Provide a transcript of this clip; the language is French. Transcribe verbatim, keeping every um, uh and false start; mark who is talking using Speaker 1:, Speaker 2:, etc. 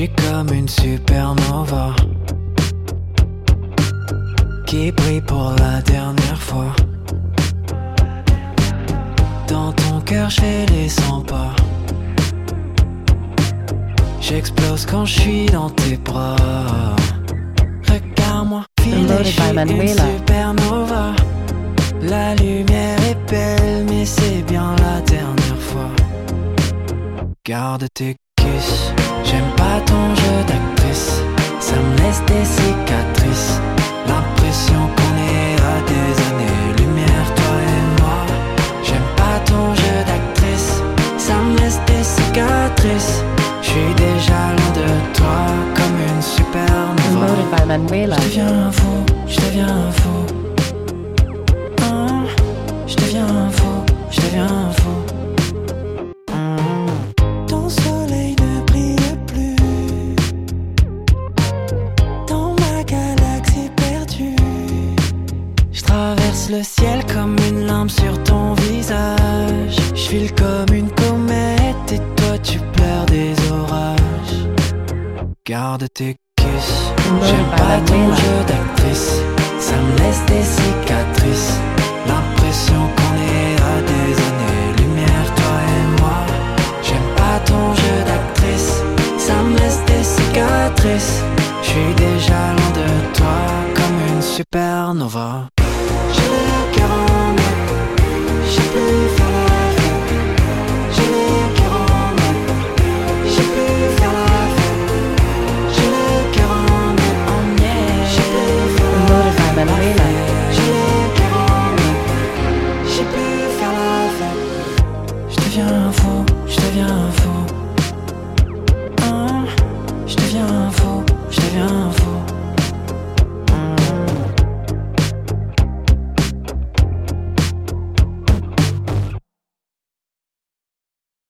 Speaker 1: J'suis comme une supernova qui brille pour la dernière fois. Dans ton cœur j'fais les cent pas. J'explose quand j'suis dans tes bras. Regarde-moi filer, j'suis une supernova. La lumière est belle mais c'est bien la dernière fois. Garde tes kisses. J'aime pas ton jeu d'actrice. Ça me laisse des cicatrices. L'impression qu'on est à des années-lumière, toi et moi. J'aime pas ton jeu d'actrice. Ça me laisse des cicatrices. J'suis déjà loin de toi comme une supernova. J'deviens un fou, j'deviens un fou. Oh, j'deviens un fou, j'deviens un fou. Mm. Ton soleil ne brille plus dans ma galaxie perdue. J'traverse le ciel comme une lampe sur ton visage. J'file comme une comète et toi tu pleures des orages. Garde tes kisses. J'aime pas ton jeu d'actrice. Ça me laisse des cicatrices. L'impression qu'on est à des années-lumière, toi et moi. J'aime pas ton jeu d'actrice. Ça me laisse des cicatrices. J'suis déjà loin de toi comme une supernova. J'ai le cœur en mode, j'ai plus faire la fête. J'ai le cœur en mode, j'ai plus faire la fête. J'ai le cœur en mode, en miel. J'ai plus faire la fête. J'ai le cœur en mode, j'ai plus faire la fête. J'deviens un fou, j'deviens un fou.